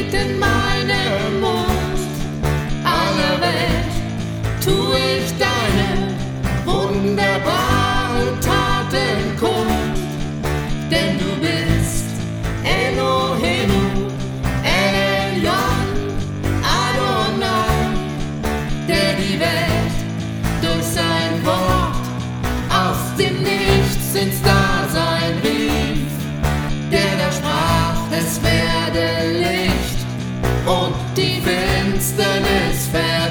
Lied in meinem Mund. Aller Welt tu ich deine wunderbaren Taten kund, denn du bist Elohim, Elyon, Adonai, der die Welt durch sein Wort aus dem Nichts ins Dasein rief, der da sprach, es werde Licht und die Finsternis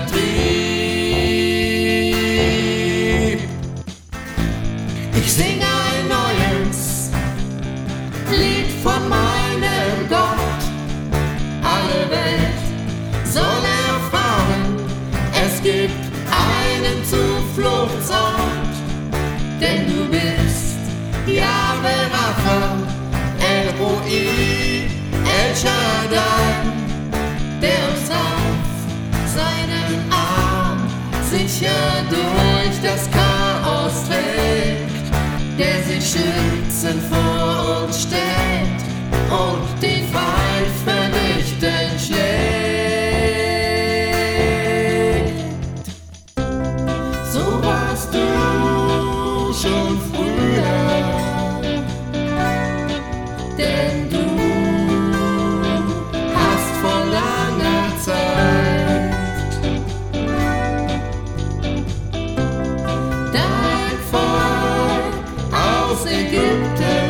vertrieb. Ich sing ein neues Lied von meinem Gott. Alle Welt soll erfahren, es gibt einen Zufluchtsort, denn du bist Jahwe Rapha, El Roi, El Shaddai, der uns auf seinem Arm sicher durch das Chaos trägt, der sich schützend vor uns stellt und den Feind vernichtend schlägt. So warst du schon früher, denn du hast vor langer Zeit dein Volk aus Ägypten,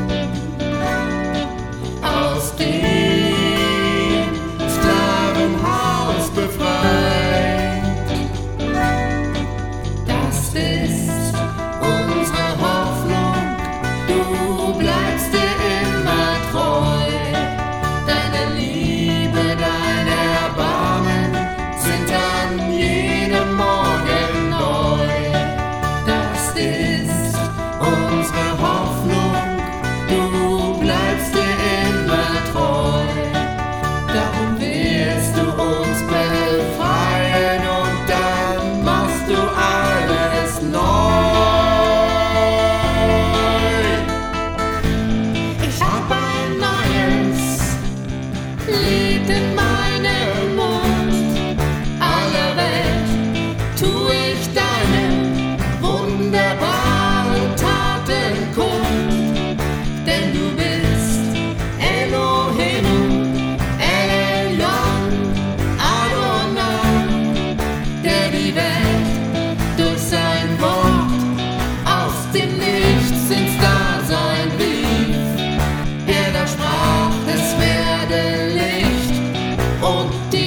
aus dem Sklavenhaus befreit. Das ist unsere Hoffnung, du bleibst dir immer treu. Deine Liebe, dein Erbarmen sind an jedem Morgen neu. Das ist unsere Hoffnung, du bleibst dir immer treu. Darum wirst du uns befreien und dann machst du alles neu. Ich hab ein neues Lied in meinem Mund. Aller Welt tu ich deine wunderbaren Taten kund, denn du bist Elohim, Elyon, Adonai, der die Welt durch sein Wort aus dem Nichts ins Dasein rief, der da sprach, es werde Licht und die